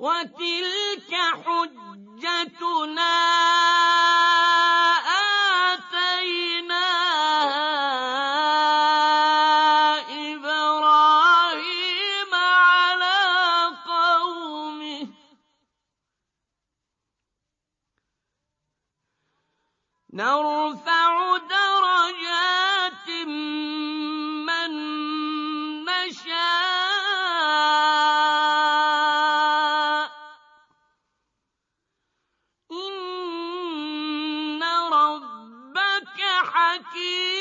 وَتِلْكَ حُجَّتُنَا آتَيْنَاهَا إِبْرَاهِيمَ عَلَىٰ قَوْمِهِ نَرْفَعُ دَرَجَاتٍ مَّن نَّشَاءُ ۗ إِنَّ رَبَّكَ حَكِيمٌ